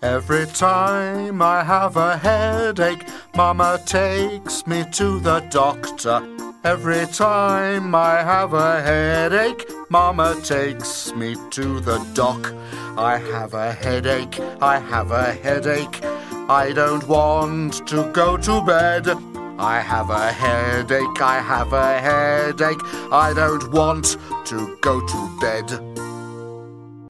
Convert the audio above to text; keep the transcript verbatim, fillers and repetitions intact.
Every time I have a headache, Mama takes me to the doctor. Every time I have a headache, Mama takes me to the doc. I have a headache, I have a headache, I don't want to go to bed. I have a headache, I have a headache, I don't want to go to bed.